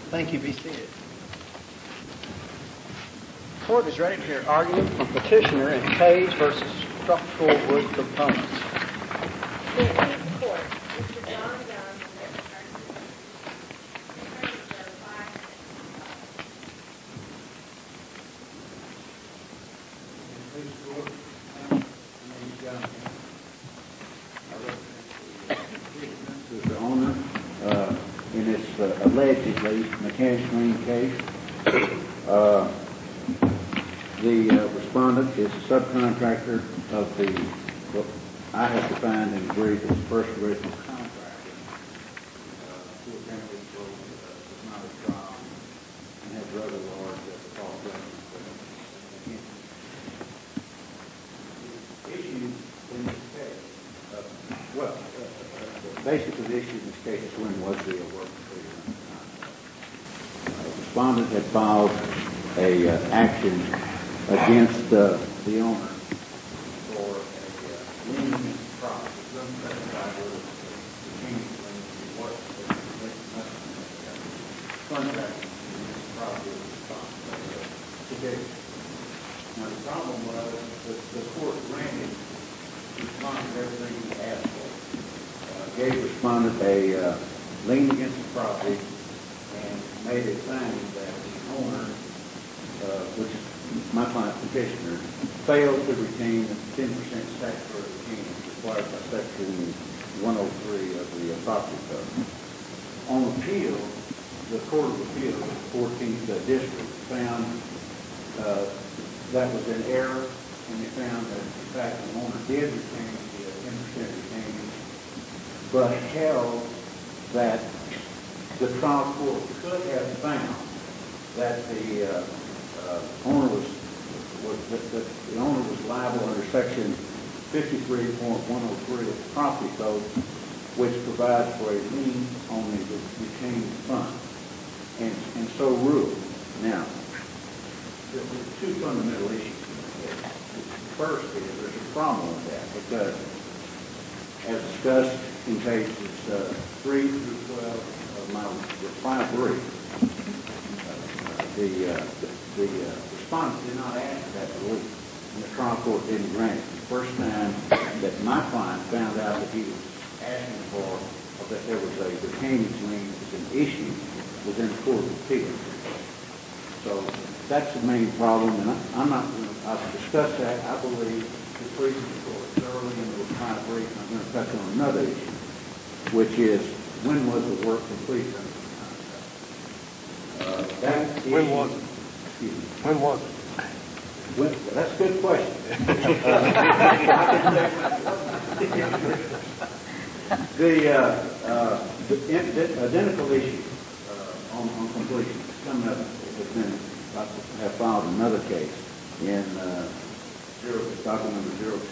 Thank you. Be seated. Court is ready to hear argument from petitioner in Page versus Structural Wood Components. Court. Mr. John Dunn. The owner in this allegedly mechanics lien case. The respondent is a subcontractor of the, what I have defined and agreed as the first original contractor, who apparently was not a trial and has rather large false records. The issue in this case, basically the issue in this case is when was the work completed under the contract. The respondent had filed a action against the owner for a lien against the property. It doesn't specify whether the change lien was contract against the property of the respondent. Now the problem was that the court granted the respondent everything he asked for. Gave the respondent a lien against the property and made a finding that the owner, which is my client petitioner, failed to retain the 10% statutory retaining required by Section 103 of the Property Code. On appeal, the Court of Appeal, the 14th District, found that was an error, and they found that, in fact, the owner did retain the 10% retaining, but held that the trial court could have found that the owner was liable under Section 53.103 of the Property Code, which provides for a lien on the retained fund, and so ruled. Now, there are two fundamental issues. First is there's a problem with that because, as discussed in pages 3 through 12 of my reply brief, the respondent did not ask for that relief, and the trial court didn't grant it. The first time that my client found out that he was asking for, or that there was a retaining lien as an issue within the Court of Appeal. So that's the main problem, and I'm not going to discuss that. I believe the briefing the court thoroughly in the reply brief. I'm going to touch on another issue, which is when was the work completed under the contract? When was it? Excuse me. When was it? That's a good question. The identical issue on completion coming up has been, I have filed another case in document number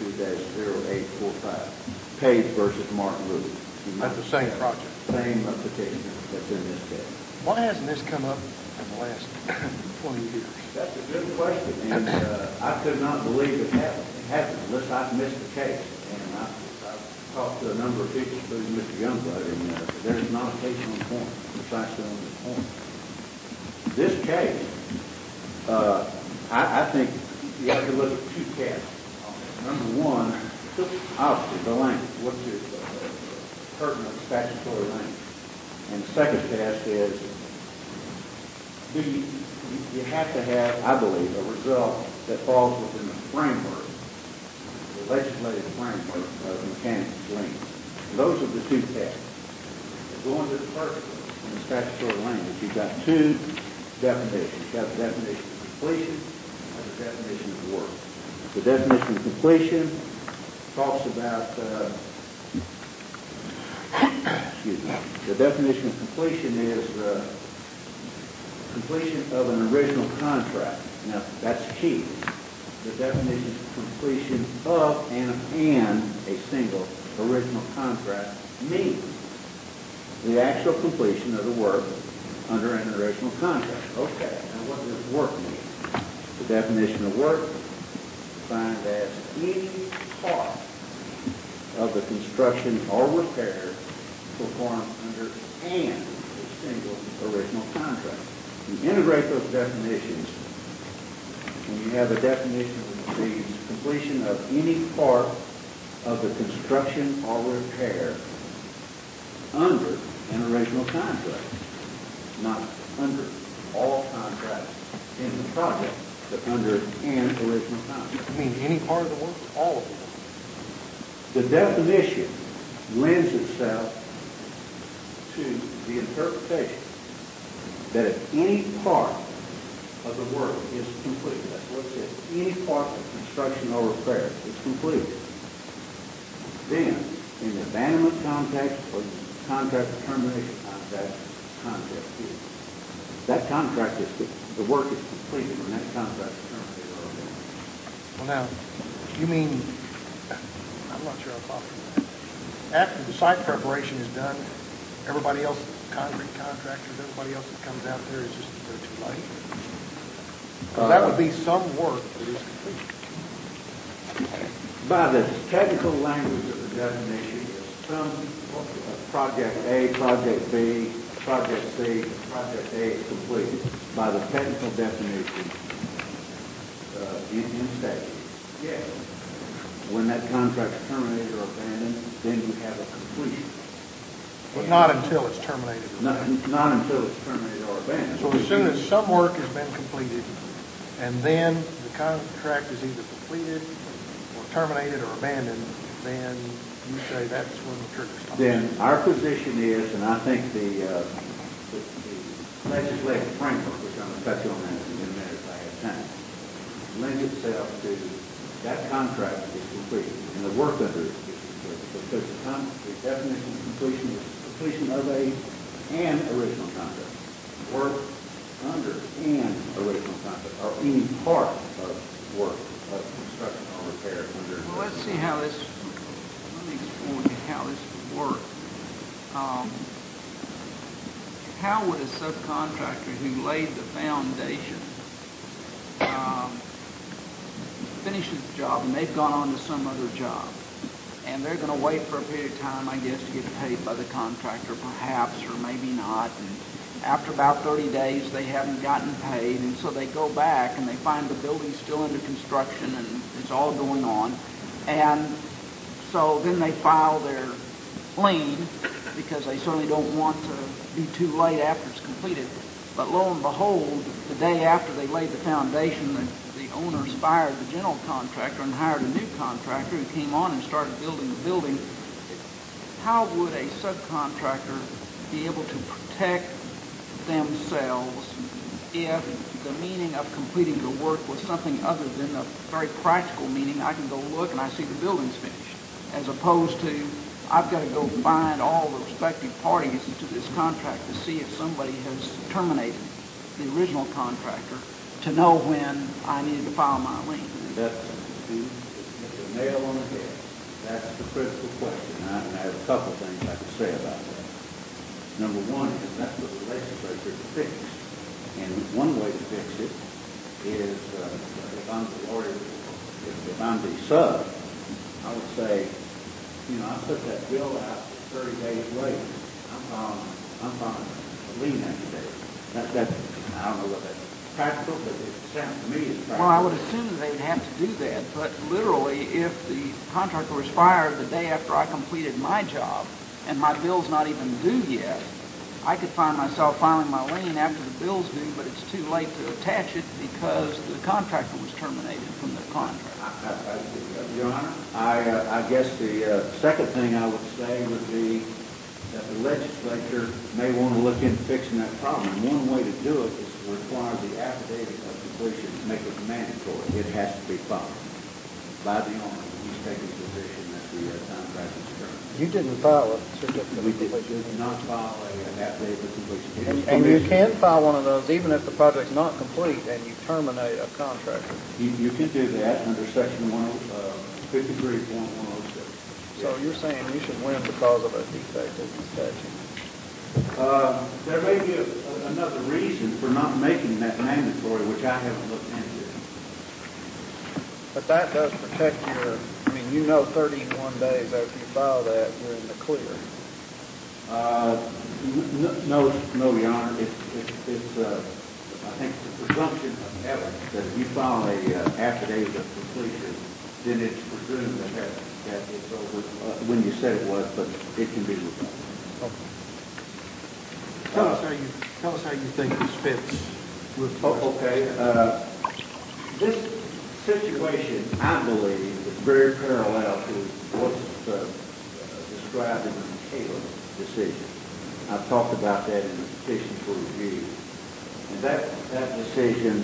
02-0845, Page versus Martin Luther. That's the same project. Same petition that's in this case. Why hasn't this come up in the last 20 years? That's a good question, and I could not believe it happened unless I missed the case. And I've talked to a number of people, including Mr. Youngblood, and there's not a case on point, precisely on this point. This case, I think you have to look at two tests. Number one, obviously the language. What's the pertinent statutory language? And the second test is, you have to have, I believe, a result that falls within the framework, the legislative framework of mechanics lien. Those are the two tests. Going to the first one, in the statutory language, you've got two definitions. You've got the definition of completion and the definition of work. The definition of completion talks about, the definition of completion is completion of an original contract. Now, that's key. The definition of completion of and a single original contract means the actual completion of the work under an original contract. Okay, now what does work mean? The definition of work is defined as any part of the construction or repair performed under an single original contract. You integrate those definitions, and you have a definition that reads completion of any part of the construction or repair under an original contract, not under all contracts in the project, but under an original contract. You mean any part of the work, or all of it? The definition lends itself to the interpretation that if any part of the work is completed, that's what it says, any part of construction or repair is completed, then in the abandonment contract or contract termination contract, that contract is, the work is completed when that contract is terminated or abandoned. Well, now, you mean, I'm not sure I'm following that. After the site preparation is done, everybody else, concrete contractors, everybody else that comes out there is just, they're too late? Because that would be some work that is complete. By the technical language of the definition, some project A, project B, project C, project A is completed. By the technical definition in statute, yes. When that contract is terminated or abandoned, then you have a completion. But not until it's terminated or abandoned. Not until it's terminated or abandoned. So as soon as some work has been completed, and then the contract is either completed or terminated or abandoned, then you say that's when the trigger stops. Then our position is, and I think the legislative framework, which I'm going to touch on in a minute if I have time, lends itself to that contract is completed and the work under it is completed because the definition of completion is completion of an original contract. Work under an original contract or any part of work of construction or repair under. Well, let's see how this. Let me explain how this would work. How would a subcontractor who laid the foundation finish his job and they've gone on to some other job, and they're going to wait for a period of time, I guess, to get paid by the contractor, perhaps, or maybe not. And after about 30 days, they haven't gotten paid, and so they go back and they find the building's still under construction and it's all going on. And so then they file their lien because they certainly don't want to be too late after it's completed. But lo and behold, the day after they laid the foundation, the owners fired the general contractor and hired a new contractor who came on and started building the building. How would a subcontractor be able to protect themselves if the meaning of completing the work was something other than the very practical meaning, I can go look and I see the building's finished, as opposed to I've got to go find all the respective parties to this contract to see if somebody has terminated the original contractor to know when I needed to file my lien? That's the nail on the head. That's the critical question. And I have a couple of things I can say about that. Number one is that's what the legislature fixed. And one way to fix it is if I'm the lawyer, if I'm the sub, I would say, I put that bill out 30 days later. I'm filing a lien affidavit. I don't know what that's practical, but it sounds to me as practical. Well, I would assume that they'd have to do that, but literally, if the contractor was fired the day after I completed my job and my bill's not even due yet, I could find myself filing my lien after the bill's due, but it's too late to attach it because the contractor was terminated from the contract. Your Honor, I guess the second thing I would say would be that the legislature may want to look into fixing that problem. And one way to do it is to require the affidavit of completion to make it mandatory. It has to be filed by the owner. He's taking the position that the contract is terminated. You didn't file a certificate We of completion. did not file an affidavit of completion. And you can file one of those even if the project's not complete and you terminate a contractor. You can do that under Section 53.106. So you're saying you should win because of a defect in the statute? There may be another reason for not making that mandatory, which I haven't looked into. But that does protect 31 days after you file that, you're in the clear. No, Your Honor. It's I think it's a presumption of evidence that if you file a affidavit of completion, then it's presumed that it's over when you said it was, but it can be removed. Tell us how you think this fits with. Okay. This situation, I believe, is very parallel to what's described in the Taylor decision. I've talked about that in the petition for review. And that decision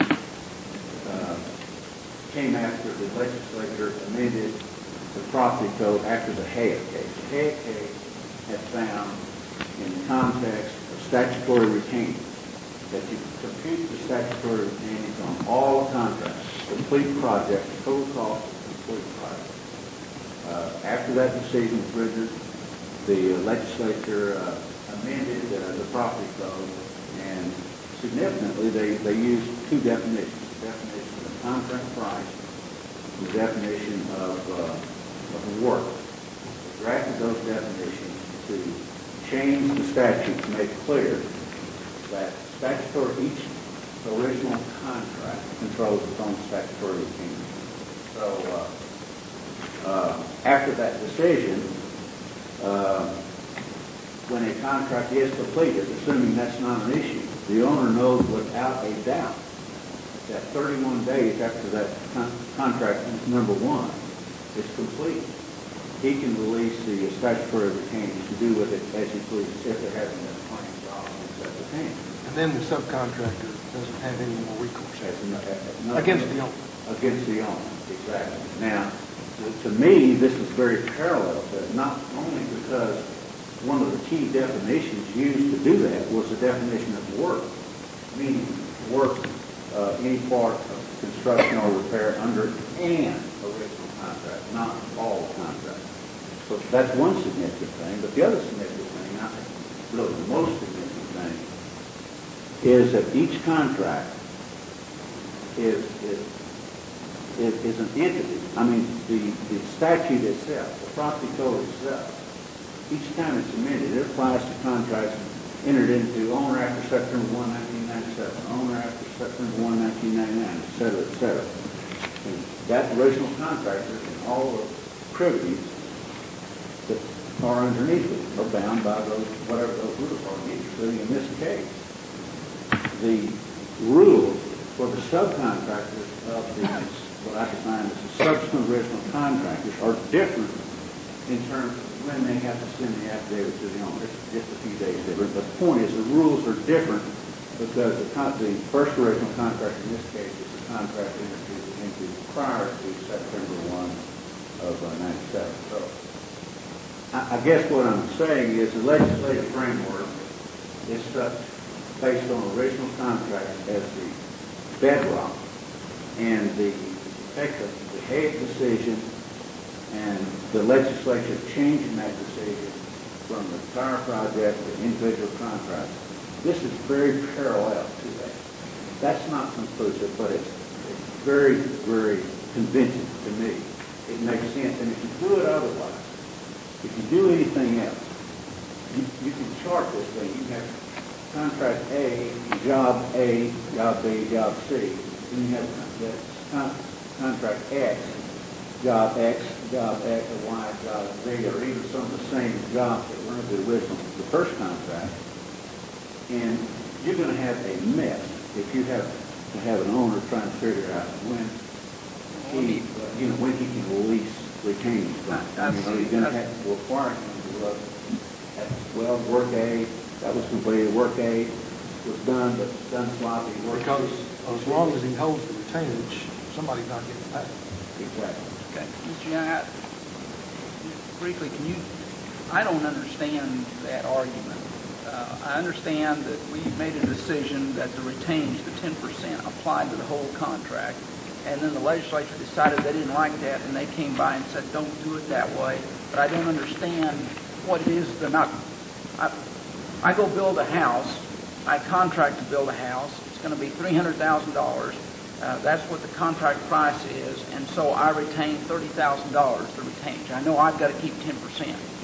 came after the legislature amended the property code after the Hayek case. The Hayek case had found, in the context of statutory retaining, that you compute the statutory retainings on all contracts, complete project, total cost of complete project. After that decision was rendered, the legislature amended the property code, and significantly they used two definitions: the definition of contract price and the definition of work. They drafted those definitions to change the statute to make clear that each original contract controls its own statutory routine. So after that decision, when a contract is completed, assuming that's not an issue, the owner knows without a doubt that 31 days after that contract number one is complete, he can release the statutory retainings to do with it as he pleases if there hasn't been a claim filed against that retainer. And then the subcontractor doesn't have any more recourse against the owner. Against the owner, exactly. Now, to me, this is very parallel to it, not only because one of the key definitions used to do that was the definition of work, meaning work, any part of construction or repair under an original contract, not all contracts. So that's one significant thing. But the other significant thing, I think, really the most significant thing, is that each contract is an entity. I mean, the statute itself, the property code itself, each time it's amended, it applies to contracts entered into owner after September 1, 1997, owner after September 1, 1999, et cetera, et cetera. And that original contractor and all the privileges that are underneath it are bound by those, whatever those rules are, including in this case. The rules for the subcontractors of these, what I define as the subsequent original contractors, are different in terms of when they have to send the affidavit to the owner. It's just a few days different. But the point is the rules are different because the first original contract in this case is the contract into prior to September 1 of 97. So I guess what I'm saying is the legislative framework is such based on original contracts as the bedrock, and the effect of the Hayek decision and the legislature changing that decision from the entire project to individual contracts. This is very parallel to that. That's not conclusive, but it's very, very convincing to me. It makes sense. And if you do it otherwise, if you do anything else, you can chart this thing. You have contract A, job B, job C. Then you have contract X, job X, job X, or Y, job Z, or even some of the same jobs that were in the first contract. And you're going to have a mess if you have to have an owner trying to figure out when he can release retaining funds. Are you going to have to require him to look at, well, work A, that was completed, work A was done, but done sloppy. Because as long as he holds the retainage, somebody's not getting paid. Exactly. Okay. Mr. Young, briefly, I don't understand that argument. I understand that we made a decision that the retainage, the 10%, applied to the whole contract, and then the legislature decided they didn't like that, and they came by and said, don't do it that way. But I don't understand what it is they're not. I go build a house. I contract to build a house. It's going to be $300,000. That's what the contract price is, and so I retain $30,000 to retainage. I know I've got to keep 10%.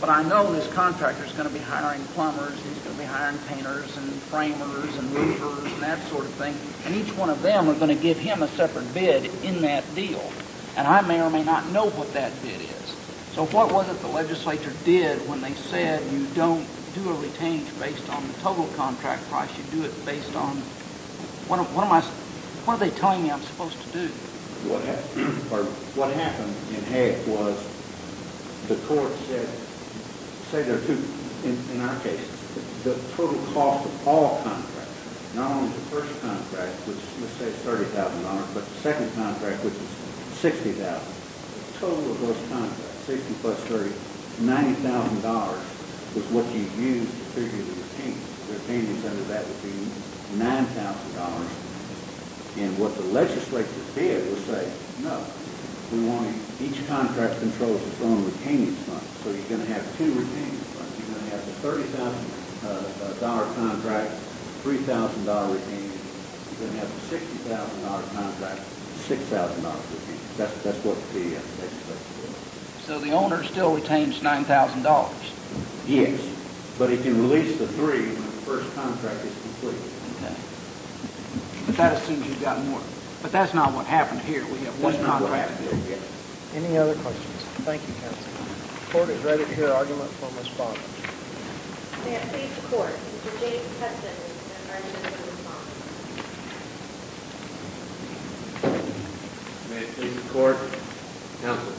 But I know this contractor's going to be hiring plumbers, he's going to be hiring painters and framers and roofers and that sort of thing. And each one of them are going to give him a separate bid in that deal. And I may or may not know what that bid is. So what was it the legislature did when they said you don't do a retainage based on the total contract price, you do it based on, what are they telling me I'm supposed to do? What happened in Hague was the court said, say there are two, in our case, the total cost of all contracts, not only the first contract, which let's say is $30,000, but the second contract, which is $60,000. The total of those contracts, 60 plus 30, $90,000 was what you used to figure the retainage. The retainage under that would be $9,000. And what the legislature did was say, no, we want each contract controls its own retainage fund. So you're going to have two retainage funds. You're going to have the $30,000 contract, $3,000 retainage. You're going to have the $60,000 contract, $6,000 retainage. That's what the legislature did. So the owner still retains $9,000. Yes, but he can release the three when the first contract is complete. Okay. But that assumes you've got more. But that's not what happened here. We have one contract. Any other questions? Thank you, counsel. The court is ready to hear argument from respondent. May it please the court, Mr. James Hudson is argument for respondent. May it please the court, counsel.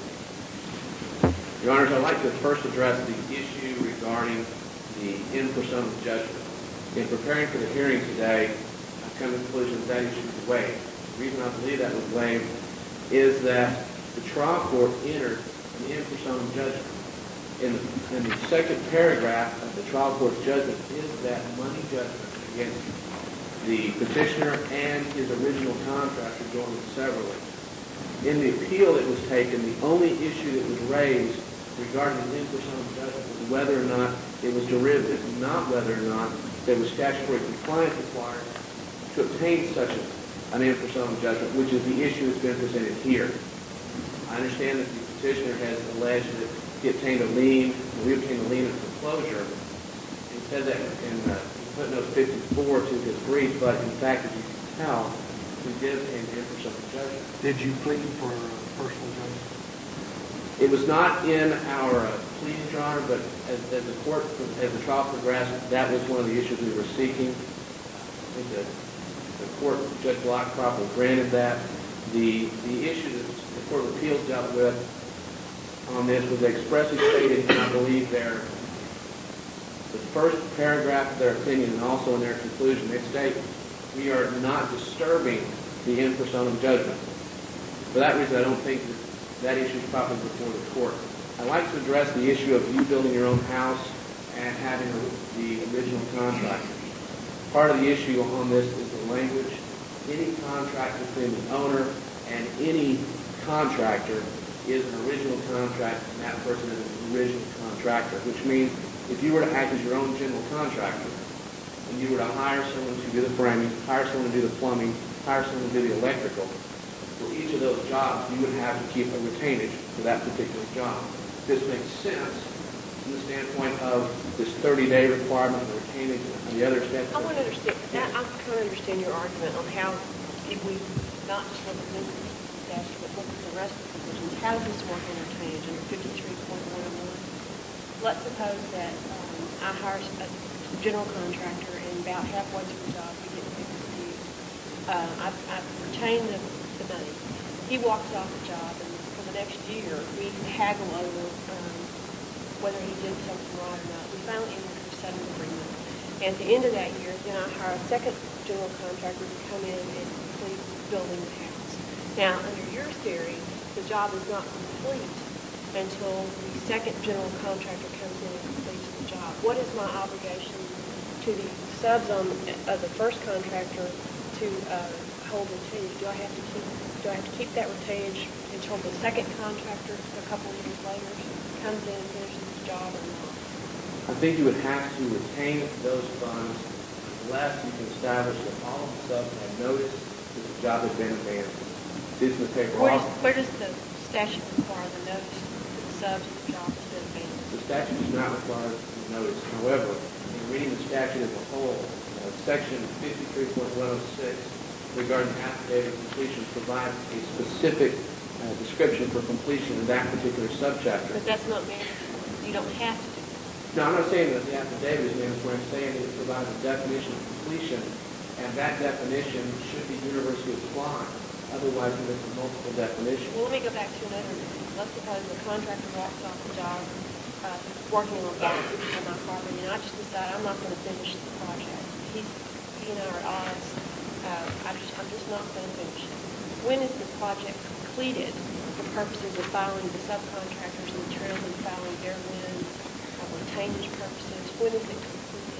Your Honors, I'd like to first address the issue regarding the in personam judgment. In preparing for the hearing today, I've come to the conclusion that issue was waived. The reason I believe that was waived is that the trial court entered an in personam judgment. In the second paragraph of the trial court's judgment is that money judgment against the petitioner and his original contractor joined severally. In the appeal that was taken, the only issue that was raised regarding the in personam judgment was whether or not it was derivative, not whether or not there was statutory compliance required to obtain such an in personam judgment, which is the issue that's been presented here. I understand that the petitioner has alleged that he obtained a lien, we obtained a lien of foreclosure. He said that in footnote 54 to his brief, but in fact, as you can tell, he did obtain the in personam judgment. Did you plead for personal judgment? It was not in our plea, Your Honor, but as the trial progressed, that was one of the issues we were seeking. I think the court, Judge Block-Crawford, granted that. The issue that the Court of Appeals dealt with on this was expressly stated, and I believe the first paragraph of their opinion and also in their conclusion, they state, we are not disturbing the in personam judgment. For that reason, I don't think that issue is properly before the court. I'd like to address the issue of you building your own house and having the original contractor. Part of the issue on this is the language. Any contract between the owner and any contractor is an original contract, and that person is an original contractor, which means if you were to act as your own general contractor, and you were to hire someone to do the framing, hire someone to do the plumbing, hire someone to do the electrical, for each of those jobs, you would have to keep a retainage for that particular job. This makes sense from the standpoint of this 30-day requirement of retainage and the other steps. I want to understand, I kind of understand your argument on how, if we not just look at this statute, but look at the rest of the provisions, how does this work in retainage under 53.101? Let's suppose that I hire a general contractor, and about halfway through the job, we get confused. I retain the money. He walks off the job, and for the next year, we haggle over whether he did something right or not. We finally enter into a settlement agreement. And at the end of that year, then I hire a second general contractor to come in and complete building the house. Now, under your theory, the job is not complete until the second general contractor comes in and completes the job. What is my obligation to the subs of the first contractor to hold retainage? Do I have to keep that retainage until the second contractor, a couple of years later, comes in and finishes the job or not? I think you would have to retain those funds unless you can establish that all of the subs have noticed that the job has been abandoned. This is the paper. Where does the statute require the notice that the subs of the job has been abandoned? The statute does not require notice. However, in reading the statute as a whole, section 53.106 regarding affidavit completion provides a specific description for completion in that particular subchapter. But that's not mandatory. You don't have to do it. No, I'm not saying that the affidavit is mandatory. I'm saying that it provides a definition of completion, and that definition should be universally applied. Otherwise, there's multiple definitions. Well, let me go back to another. Let's suppose the contractor walks off the job, working on my property, and I just decide I'm not going to finish the project. He and I are at odds. I'm just not going to finish it. When is the project completed for purposes of filing the subcontractors and the trails and filing their wins, retainage purposes? When is it completed?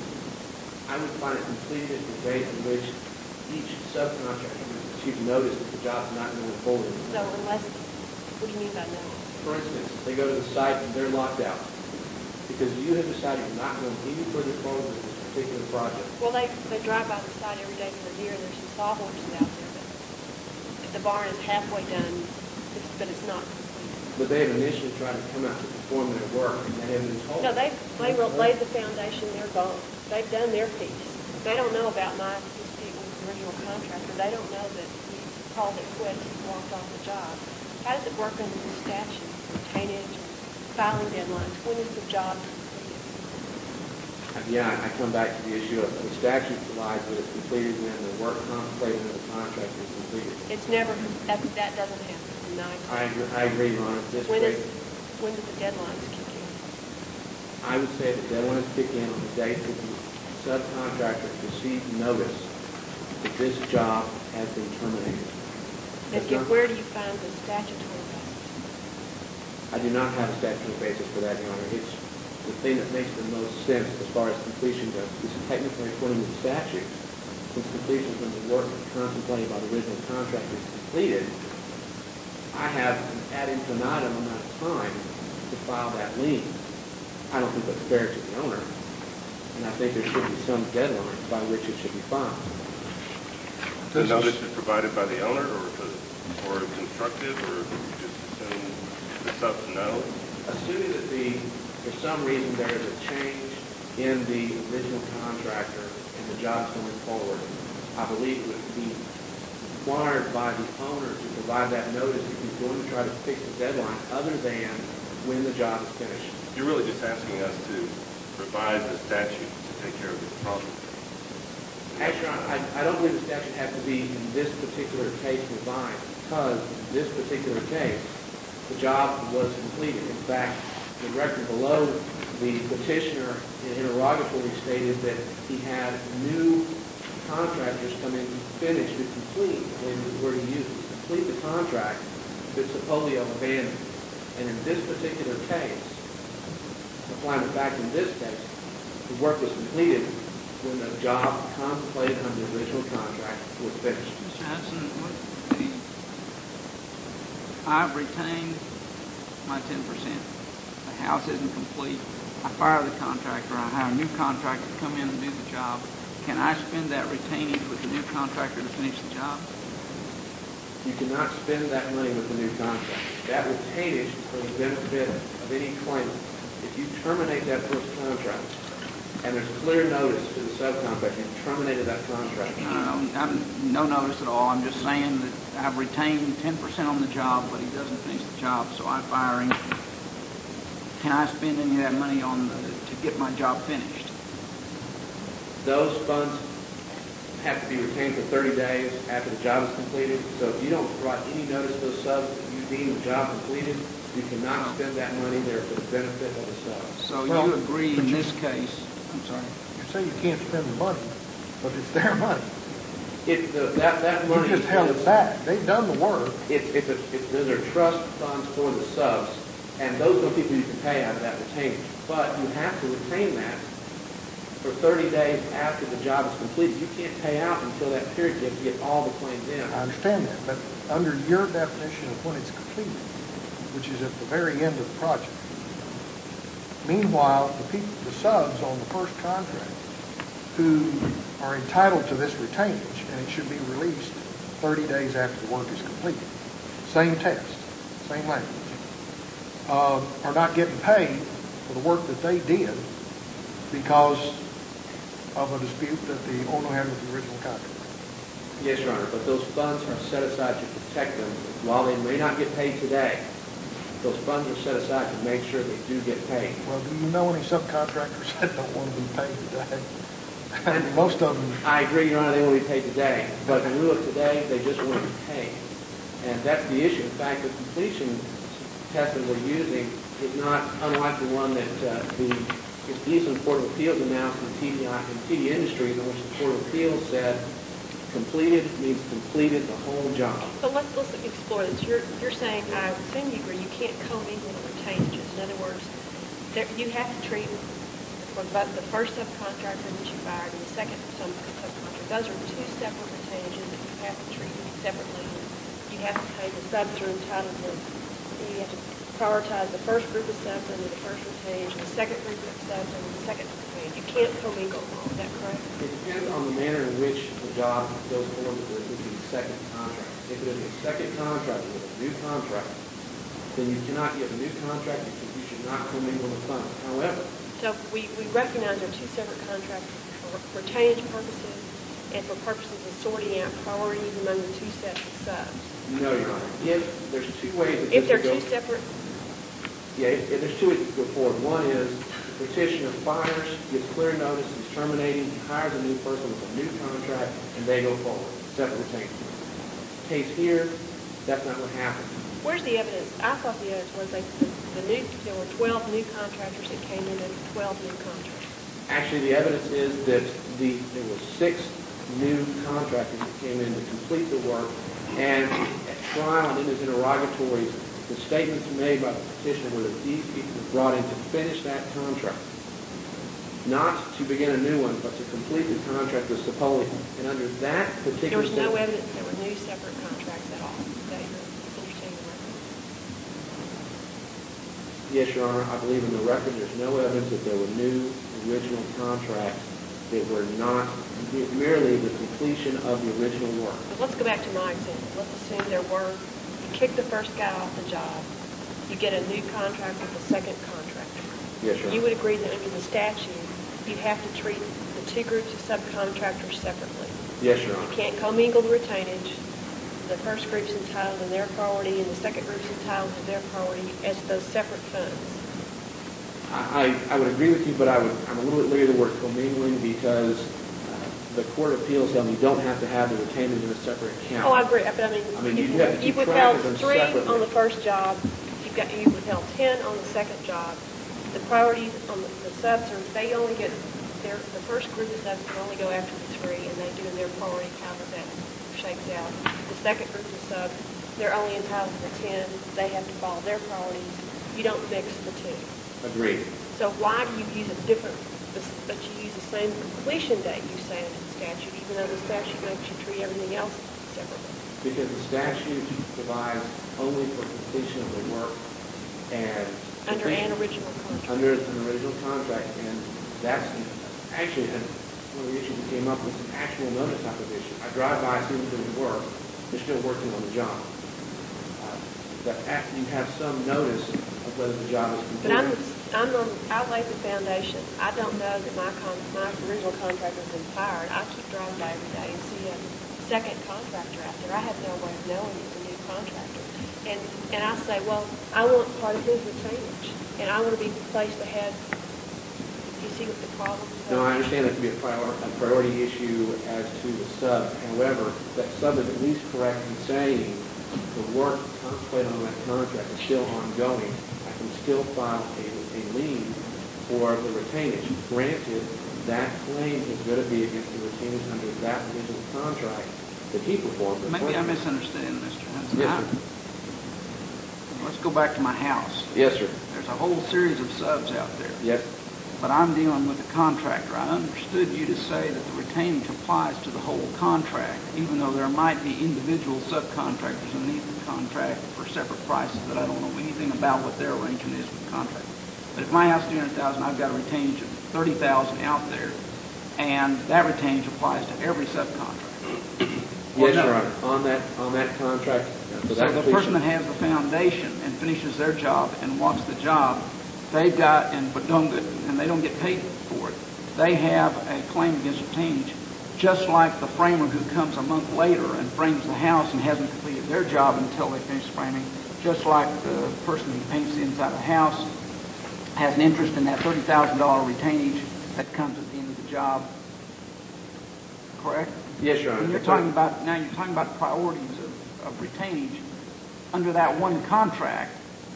I would find it completed the date in which each subcontractor receives notice that the job's not moving forward. So unless, what do you mean by notice? For instance, they go to the site and they're locked out because you have decided you're not going any further forward with this particular project. Well, they drive by the site every day for a year, and there's some sawhorses out there, but if the barn is halfway done, but it's not complete. But they have initially tried to come out to perform their work, and they haven't been told. No, they've laid the foundation, they're gone. They've done their piece. They don't know about my dispute with the original contractor. They don't know that he called it quits and walked off the job. How does it work under the statute, retainage, filing deadlines? When is the job completed? Yeah, I come back to the issue of the statute provides that it's completed when the work contemplated in the contract is completed. It's never, that doesn't happen. I agree, Ron. When do the deadlines kick in? I would say the deadlines kick in on the date that the subcontractor received notice that this job has been terminated. And where do you find the statutory basis? I do not have a statutory basis for that, Your Honor. It's the thing that makes the most sense as far as completion goes. It's technically according to the statute. Since completion when the work contemplated by the original contractor is completed, I have an ad infinitum amount of time to file that lien. I don't think that's fair to the owner, and I think there should be some deadline by which it should be filed. The notice is provided by the owner or constructive, or just assume the subs know? Assuming that for some reason there is a change in the original contractor and the job's going forward, I believe it would be required by the owner to provide that notice if he's going to try to fix the deadline other than when the job is finished. You're really just asking us to revise the statute to take care of this problem. Actually, I don't believe the statute has to be in this particular case revised because in this particular case, the job was completed. In fact, the record below, the petitioner in interrogatory stated that he had new contractors come in to finish, to complete, and the word he used was complete the contract that Sapolio abandoned. And in this particular case, applying the fact in this case, the work was completed when the job contemplated under the original contract was finished. Mr. Hanson, I've retained my 10%. The house isn't complete. I fire the contractor. I hire a new contractor to come in and do the job. Can I spend that retainage with the new contractor to finish the job? You cannot spend that money with the new contract. That retainage is for the benefit of any claimant. If you terminate that first contract, and there's clear notice to the subcontractor, you've terminated that contract. No notice at all. I'm just saying that I've retained 10% on the job, but he doesn't finish the job, so I fire him. Can I spend any of that money to get my job finished? Those funds have to be retained for 30 days after the job is completed. So if you don't provide any notice to the subs that you deem the job completed, you cannot spend that money there for the benefit of the subs. So you agree in this case? I'm sorry. You say you can't spend the money, but it's their money. That money You just held it back. They've done the work. Those are trust funds for the subs, and those are the people you can pay out of that retainage. But you have to retain that for 30 days after the job is completed. You can't pay out until that period to get all the claims in. I understand that, but under your definition of when it's completed, which is at the very end of the project, meanwhile, the subs on the first contract who are entitled to this retainage, and it should be released 30 days after the work is completed, same test, same language, are not getting paid for the work that they did because of a dispute that the owner had with the original contractor. Yes, Your Honor, but those funds are set aside to protect them. While they may not get paid today, those funds are set aside to make sure they do get paid. Well, do you know any subcontractors that don't want to be paid today? And most of them. I agree, Your Honor, they want to be paid today, but in lieu of today, they just want to be paid. And that's the issue. In fact, the completion test that we're using is not unlike the one that the Eastern Court of Appeals announced in TD Industries, in which the Court of Appeals said completed means completed the whole job. But let's explore this. You're saying, I assume you agree, you can't commingle the retainages. In other words, you have to treat the first subcontractor that you fired and the second subcontractor. Those are two separate retainages that you have to treat separately. You have to pay the subs that are entitled to. You have to prioritize the first group of subs under the first retainage and the second group of subs under the second retainage. You can't commingle them all. Is that correct? It depends on the manner in which the job goes forward with the second contract. If it is a second contract with a new contract, then you cannot get a new contract because you should not commingle the funds. However, so we recognize there are two separate contracts for retainage purposes and for purposes of sorting out priorities among the two sets of subs. no, Your Honor. If there's two ways that If this they're could go. two separate, Yeah, there's two ways to go forward. One is the petitioner fires, gives clear notice, he's terminating, he hires a new person with a new contract, and they go forward. Separate retainage. Case here, that's not what happened. where's the evidence? I thought the evidence was there were 12 new contractors that came in and 12 new contractors. Actually, the evidence is that there were 6 new contractors that came in to complete the work, and at trial and in his interrogatories, the statements made by the petitioner were that these people were brought in to finish that contract, not to begin a new one, but to complete the contract with Sapoli. And under that particular There was no statement, evidence there were new separate contracts at all. Is that your understanding of the record? yes, Your Honor, I believe in the record there's no evidence that there were new original contracts that were not merely the completion of the original work. But let's go back to my example. Let's assume there were, you kick the first guy off the job, you get a new contract with the second contractor. Yes, Your Honor. You would agree that under the statute, you have to treat the two groups of subcontractors separately. Yes, Your Honor. You can't commingle the retainage. The first group's entitled to their priority, and the second group's entitled to their priority as those separate funds. I would agree with you, but I'm a little bit leery of the word commingling because the Court of Appeals tell me you don't have to have the retainage in a separate account. Oh, I agree. But I mean, you have to you keep track withheld of them 3 separately. on the first job. You withheld 10 on the second job. The priorities on the subs are they only get the first group of subs can only go after the 3, and they do their priority however that shakes out. The second group of subs, they're only entitled to the 10. They have to follow their priorities. You don't mix the two. Agreed. So why do you use a different, but you use the same completion date you say in the statute, even though the statute makes you treat everything else separately? Because the statute provides only for completion of the work and Under an original contract. under an original contract, and that's actually one of the issues that came up was an actual notice type of issue. I drive by, see them doing work, they're still working on the job. That after you have some notice of whether the job is completed. But I laid the foundation. I don't know that my original contractor has been fired. I keep driving by every day and see a second contractor out there. I have no way of knowing it's a new contractor. And I say, well, I want part of his retainage, and I want to be placed ahead. You see what the problem is? No, I understand that to be a priority issue as to the sub. However, that sub is at least correct in saying the work contemplated on that contract is still ongoing. I can still file a lien for the retainage. Granted, that claim is going to be against the retainage under that original contract that he performed. Maybe I misunderstand, Mr. Henson. Yes, sir. Let's go back to my house. Yes, sir. There's a whole series of subs out there. Yes. But I'm dealing with a contractor. I understood you to say that the retainage applies to the whole contract, even though there might be individual subcontractors underneath the contract for separate prices that I don't know anything about what their arrangement is with the contract. But if my house is $200,000, I've got a retainage of $30,000 out there, and that retainage applies to every subcontractor. Yes, Your Honor. On that contract. So the person that has the foundation and finishes their job and walks the job, they've got, and they don't get paid for it, they have a claim against retainage, just like the framer who comes a month later and frames the house and hasn't completed their job until they finish framing, just like the person who paints the inside of the house has an interest in that $30,000 retainage that comes at the end of the job. Correct? Yes, Your Honor. And you're talking about priorities of retainage under that one contract.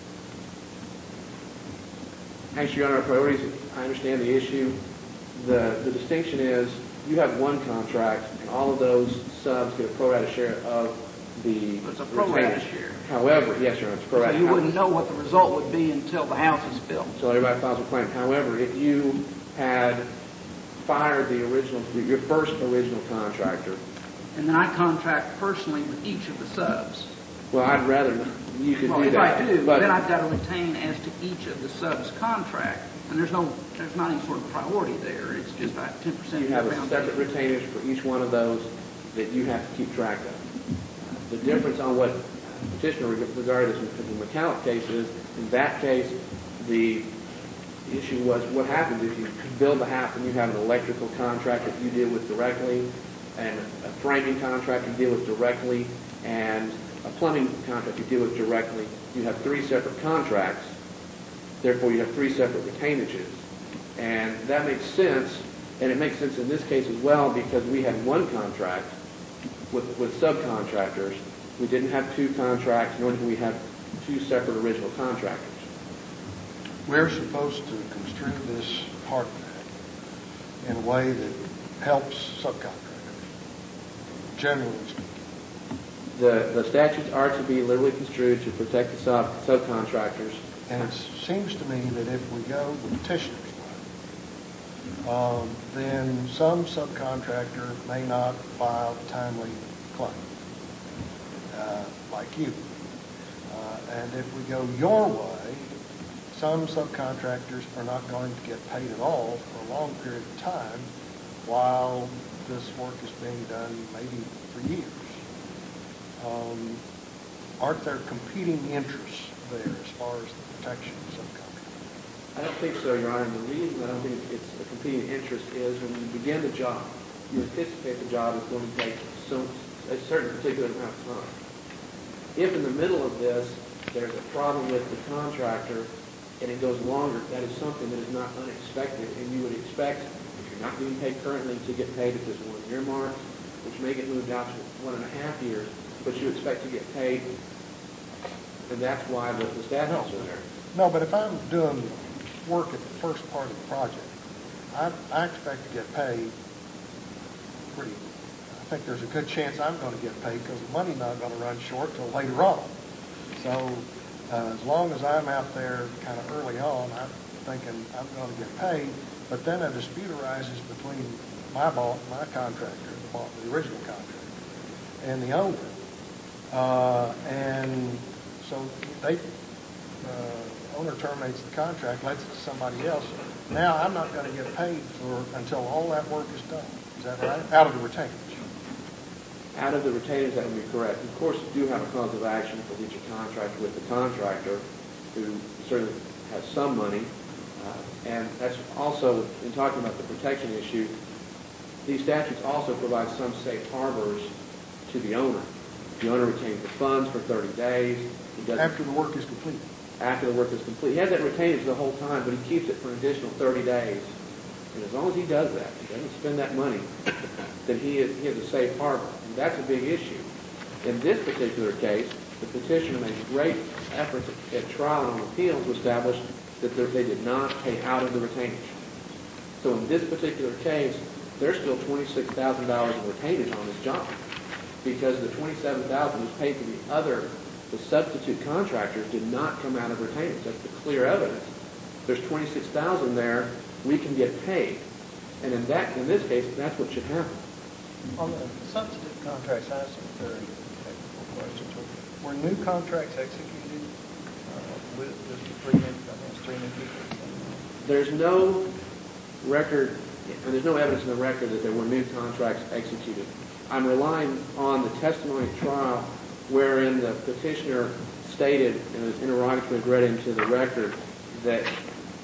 Actually, Your Honor, priorities, I understand the issue. The distinction is you have one contract, and all of those subs get a pro rata share of the It's a pro rata share. However, yes, Your Honor, it's pro So rata. you wouldn't know what the result would be until the house is built. So everybody files a claim. However, if you had fired your first original contractor, And then I contract personally with each of the subs. well, I'd rather you could Well, do if that. I do, but then I've got to retain as to each of the subs' contract. And there's not any sort of priority there. It's just that 10% you have a round separate table. retainage for each one of those that you have to keep track of. The difference on what petitioner regarded as the McCallum case is, in that case, the issue was what happens if you build the house and you have an electrical contract that you deal with directly, and a framing contract you deal with directly, and a plumbing contract you deal with directly. You have three separate contracts. Therefore, you have three separate retainages. And that makes sense, and it makes sense in this case as well because we had one contract with subcontractors. We didn't have two contracts, nor did we have two separate original contractors. We're supposed to construe this Hart Act in a way that helps subcontractors, generally speaking. The statutes are to be liberally construed to protect the subcontractors. And it seems to me that if we go the petitioner's way, then some subcontractor may not file a timely claim, like you. And if we go your way, some subcontractors are not going to get paid at all for a long period of time while this work is being done maybe for years. Aren't there competing interests there as far as the protection of subcontractors? I don't think so, Your Honor. And the reason I don't think it's a competing interest is when you begin the job, you anticipate the job is going to take a certain particular amount of time. If in the middle of this there's a problem with the contractor and it goes longer, that is something that is not unexpected, and you would expect, if you're not being paid currently, to get paid at this 1 year mark, which may get moved out to 1.5 years, but you expect to get paid, and that's why the statutes are there. No, but if I'm doing work at the first part of the project, I expect to get paid I think there's a good chance I'm going to get paid because the money's not going to run short till later on. So as long as I'm out there kind of early on, I'm thinking I'm going to get paid, but then a dispute arises between my contractor, the original contractor, and the owner. And so the owner terminates the contract, lets it to somebody else. Now I'm not going to get paid until all that work is done. Is that right? Out of the retainage. Out of the retainage, that would be correct. Of course, you do have a cause of action for each contractor with the contractor, who certainly has some money. And that's also, in talking about the protection issue, these statutes also provide some safe harbors to the owner. The owner retains the funds for 30 days. After the work is complete. After the work is complete. He has that retainage the whole time, but he keeps it for an additional 30 days. And as long as he does that, he doesn't spend that money, then he has a safe harbor. And that's a big issue. In this particular case, the petitioner made great efforts at trial and on appeal to establish that they did not pay out of the retainage. So in this particular case, there's still $26,000 in retainage on this job because the $27,000 was paid to the substitute contractors did not come out of retainage. That's the clear evidence. There's $26,000 there. We can get paid. And in this case, that's what should happen. On the substitute contracts, I have some very technical questions. Were new contracts executed with just three new people? There's no record, and there's no evidence in the record that there were new contracts executed. I'm relying on the testimony at trial wherein the petitioner stated, and his interrogatory read into the record, that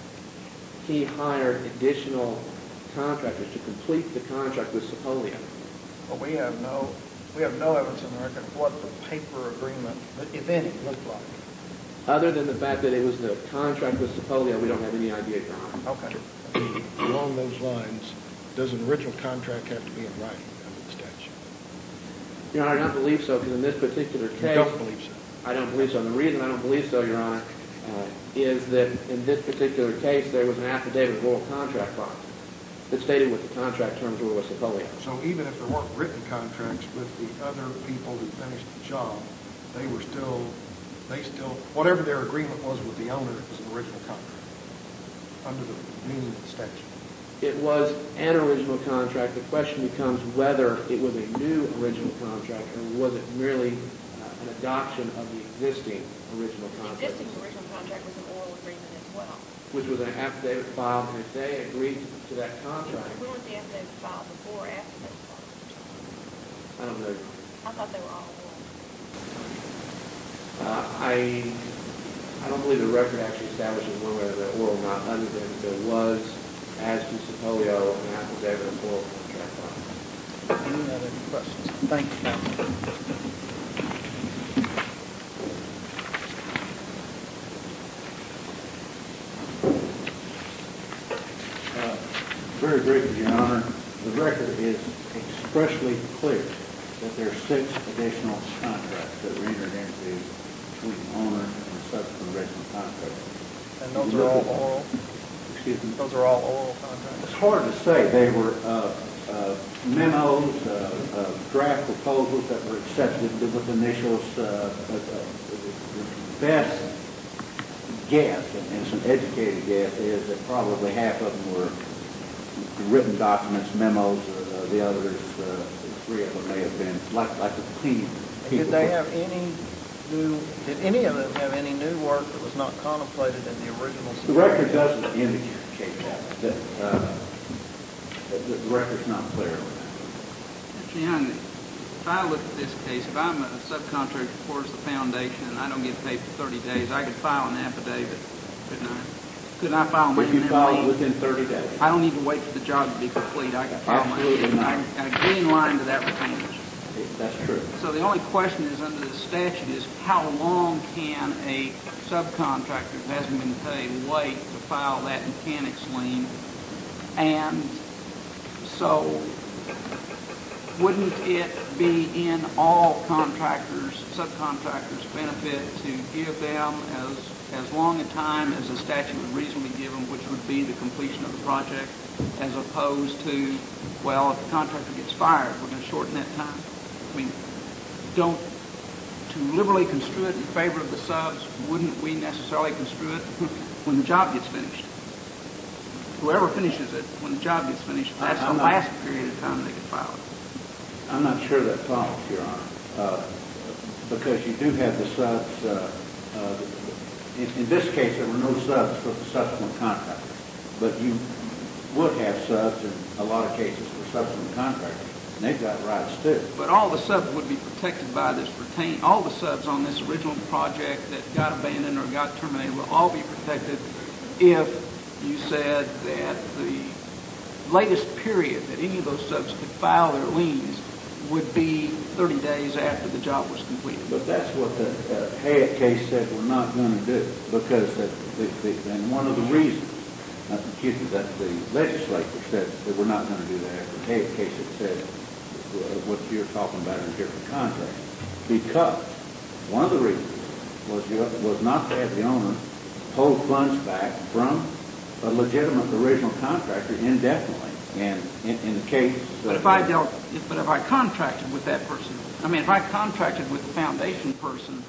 he hired additional contractors to complete the contract with Sepolia. But we have no evidence in the record of what the paper agreement, if any, looked like. Other than the fact that it was the contract with Sepolia, we don't have any idea, Your Honor. Okay. Along those lines, does an original contract have to be in writing under the statute? Your Honor, I don't believe so, because in this particular You case... don't believe so? I don't believe so. And the reason I don't believe so, Your Honor, is that in this particular case, there was an affidavit of oral contract bond that stated what the contract terms were with Sepolia. So even if there weren't written contracts with the other people who finished the job, they still, whatever their agreement was with the owner was an original contract under the meaning of the statute. It was an original contract. The question becomes whether it was a new original contract or was it merely an adoption of the existing original The contract, existing original contract was an oral agreement as well. which was an affidavit filed, and if they agreed to that contract, When was the affidavit filed, before or after they filed? I don't know. I thought they were all oral. I don't believe the record actually establishes one way or the oral or not, other than there was, as to Sepolio, an affidavit of oral contract filed. Any other questions? Thank you, counsel. Very briefly, Your Honor, the record is expressly clear that there are 6 additional contracts that were entered into between the owner and subsequent original contractor. And those are all oral? Excuse me? Those are all oral contracts? It's hard to say. They were memos, draft proposals that were accepted with initials. The best guess, and it's an educated guess, is that probably half of them were written documents, memos. The others, 3 of them may have been like the cleaning people. Did they have any new? Did any of them have any new work that was not contemplated in the original? The record doesn't indicate that. The record's not clear on that. Mr. Young, if I look at this case, if I'm a subcontractor towards the foundation and I don't get paid for 30 days, I could file an affidavit, couldn't I? Couldn't I file my If you file it within 30 days. I don't need to wait for the job to be complete. I can file my... Absolutely not. I get in line to that retainage. That's true. So the only question is, under the statute, is how long can a subcontractor who hasn't been paid wait to file that mechanics lien? And so wouldn't it be in all subcontractors' benefit to give them as long a time as the statute would reasonably give them, which would be the completion of the project, as opposed to, well, if the contractor gets fired, we're going to shorten that time? I mean, to liberally construe it in favor of the subs, wouldn't we necessarily construe it when the job gets finished? Whoever finishes it, when the job gets finished, that's the last period of time they can file it. I'm not sure that follows, Your Honor, because you do have the subs. In this case, there were no subs for the subsequent contractor, but you would have subs in a lot of cases for subsequent contractors, and they've got rights too. But all the subs would be protected by this retain. All the subs on this original project that got abandoned or got terminated will all be protected if you said that the latest period that any of those subs could file their liens would be 30 days after the job was completed. But that's what the Hayek case said we're not going to do, because and one of the reasons, that the legislature said that we're not going to do that. The Hayek case had said what you're talking about in a different context, because one of the reasons was not to have the owner hold funds back from a legitimate original contractor indefinitely. And in the case... But if I contracted with that person, if I contracted with the foundation person,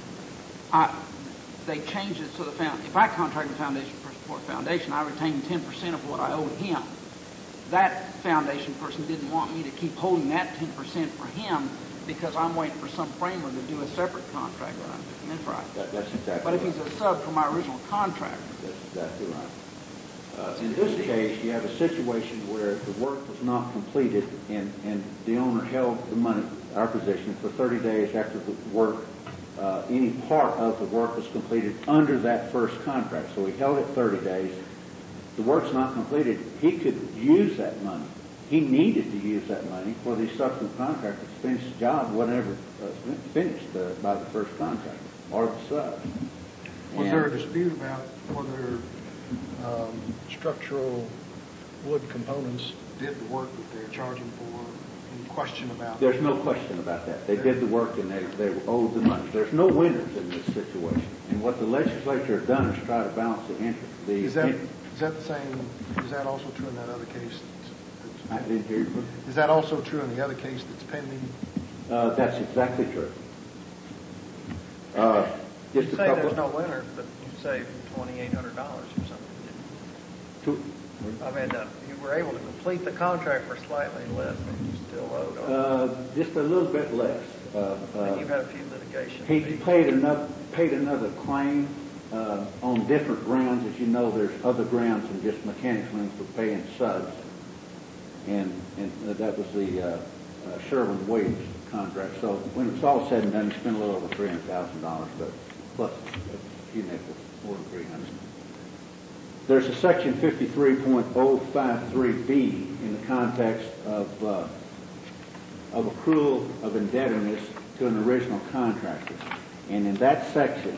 they changed it so if I contracted with the foundation person for a foundation, I retained 10% of what I owed him. That foundation person didn't want me to keep holding that 10% for him because I'm waiting for some framer to do a separate contract. That's right. That's exactly But if right. he's a sub for my original contractor... That's exactly right. In this case, you have a situation where the work was not completed and the owner held the money, our position, for 30 days after the work, any part of the work was completed under that first contract. So he held it 30 days, the work's not completed, he could use that money. He needed to use that money for the subsequent contractor to finish the job, whatever finished by the first contractor or the sub. Was there a dispute about whether structural wood components did the work that they're charging for? Any question about? There's no question about that. They did the work and they were owed the money. There's no winners in this situation. And what the legislature has done is try to balance the interest. Is that the same? Is that also true in that other case? I didn't hear you. Is that also true in the other case that's pending? That's exactly true. You Just a say couple. there's no winner, but you saved $2,800 or something. I mean, you were able to complete the contract for slightly less than you still owed on it. Just a little bit less. And you've had a few litigation He fees. paid another claim on different grounds. As you know, there's other grounds than just mechanics liens for paying subs. And that was the Sherwin Williams contract. So when it's all said and done, he spent a little over $300,000, but plus a few nickels, more than $300,000. There's a section 53.053B in the context of accrual of indebtedness to an original contractor. And in that section,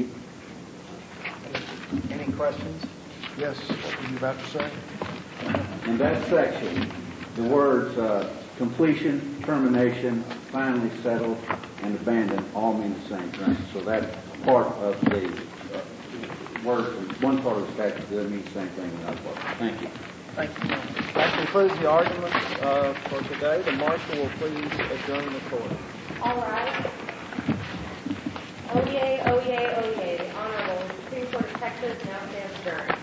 Any questions? Yes. What were you about to say? in that section, the words completion, termination, finally settled, and abandoned all mean the same thing. So that part of the words in one part of the statute doesn't mean the same thing in another part. Thank you. Thank you. That concludes the arguments for today. The marshal will please adjourn the court. All right. Oyez, oyez, oyez. The Honorable Supreme Court of Texas now stands adjourned.